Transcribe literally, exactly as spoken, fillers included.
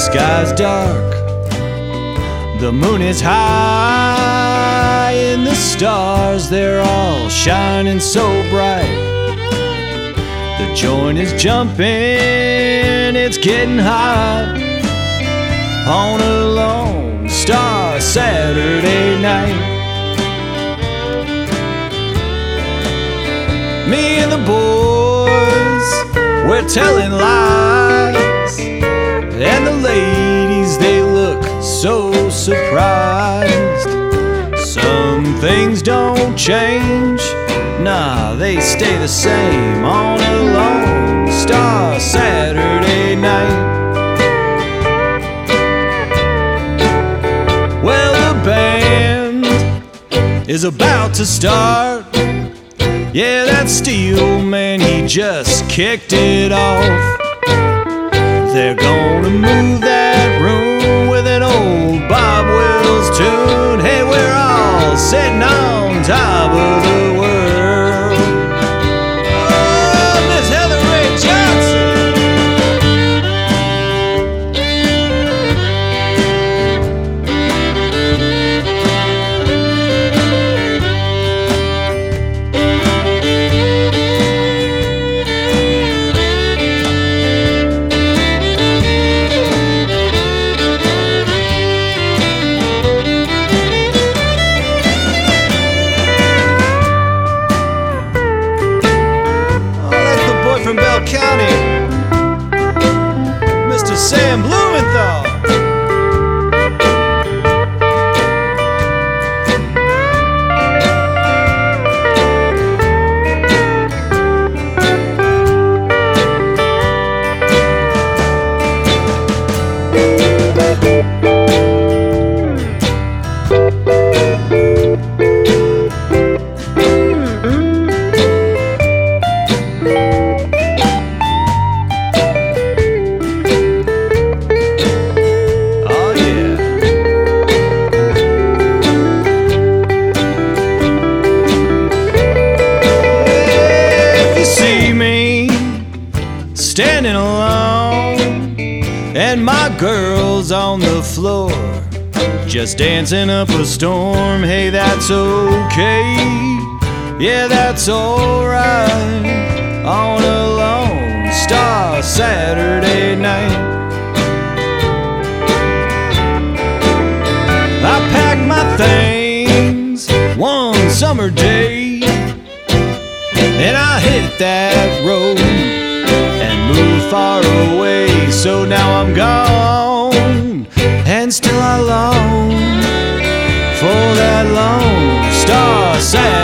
sky's dark, the moon is high, and the stars, they're all shining so bright. The joint is jumping, it's getting hot on a Lone Star Saturday night. Me and the boys, we're telling lies, and the ladies, they look so surprised. Some things don't change, nah, they stay the same on a Lone Star Saturday night. Well, the band is about to start. Yeah, that steel man, he just kicked it off. They're gonna move that room with an old Bob Wills tune. Hey, we're all sitting on top of the world. Oh, Miss Heather Ray Johnson. From Bell County, Mister Sam Blumenthal. Standing alone, and my girl's on the floor, just dancing up a storm. Hey, that's okay, yeah, that's alright, on a Lone Star Saturday night. I packed my things one summer day, and I hit that road and moved far away. So now I'm gone, and still I long for that Lone Star Saturday.